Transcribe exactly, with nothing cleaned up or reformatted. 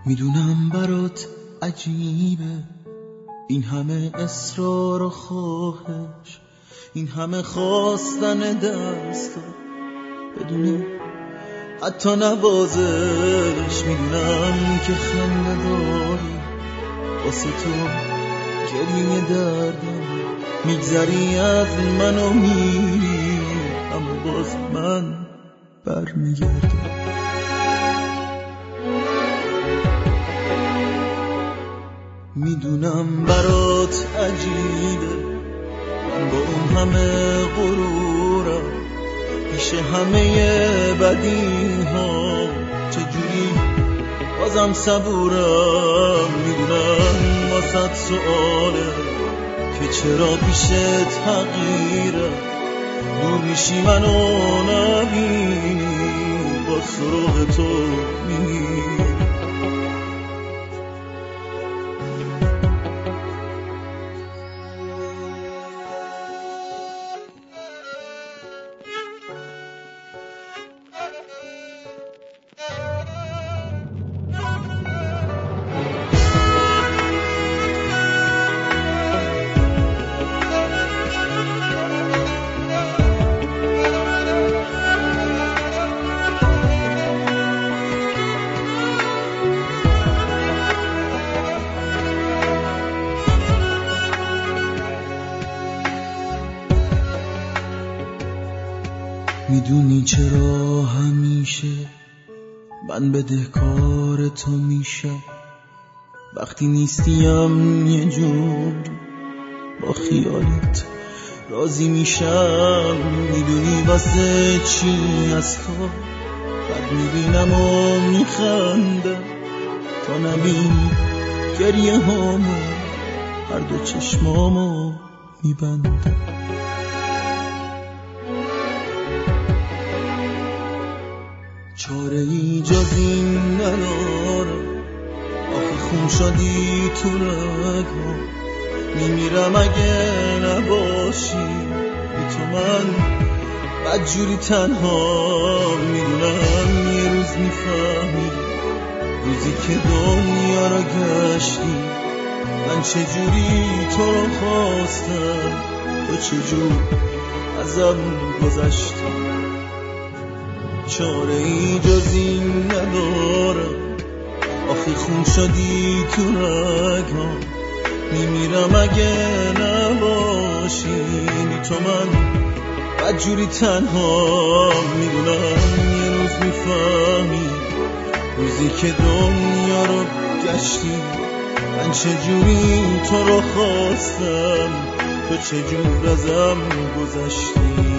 میدونم برات عجیبه این همه اصرار و خواهش، این همه خواستن دستا بدون حتی نوازش. میدونم که خنده داری واسه تو گریه دردم، میگذری از من و میری اما باز من برمیگردم. میدونم برات عجیبه من با اون همه غرورم پیش همه بدی ها چجوری بازم صبورم. میدونم واسه سؤاله که چرا پیش تغییرم دور میشی منو نبینی با سراغ تو میگی. میدونی چرا همیشه من بدهکار تو میشم وقتی نیستیم یه جور با خیالت راضی میشم. میدونی واسه چی از تو بد میبینم و میخندم تا نبینی گریه هامو هر دو چشمامو میبندم. چاره ای جز این ندارم آخه خون شدی تو رگم، میمیرم اگه نباشی بی تو من بدجوری تنها. میدونم یه روز میفهمی روزی که دنیا را گشتی من چجوری تو رو خواستم تو چجور ازم گذشتی. چاره ای جز این ندارم آخه خون شدی تو رگم، میمیرم اگه نباشی بی تو من بدجوری تنها. میدونم یه روز میفهمی روزی که دنیا رو گشتی من چجوری تو رو خواستم تو چجور ازم گذشتی.